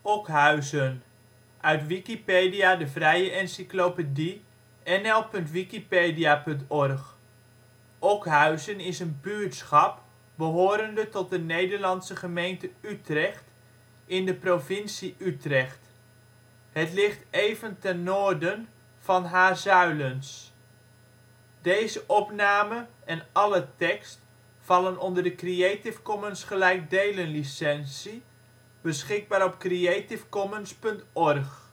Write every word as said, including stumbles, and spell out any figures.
Okhuizen, uit Wikipedia, de vrije encyclopedie. N L punt wikipedia punt org. Okhuizen is een buurtschap behorende tot de Nederlandse gemeente Utrecht, in de provincie Utrecht. Het ligt even ten noorden van Haarzuilens. Plaatsen in de gemeente Utrecht Dorpen: Bilthoven · De Haar · Hamrik · De Jammer · Keuningswijk · De Linde ·' t Malijk · Trimunt · Willemstad · Zethuis Groningen: Steden en dorpen in Gelderland Nederland: Provincies · Gemeenten 52° 11 ' NB, 5° 34 ' OL Okhuizen Buurtschap in Nederland Situering Provincie Utrecht Gemeente Utrecht Coördinaten 52° 11′ NB, 5° 34′ OL Portaal Nederland Okhuizen is een buurtschap behorende tot de Nederlandse gemeente Utrecht, in de provincie Utrecht. Het ligt even ten noorden van Haarzuilens. Deze opname en alle tekst vallen onder de Creative Commons punt org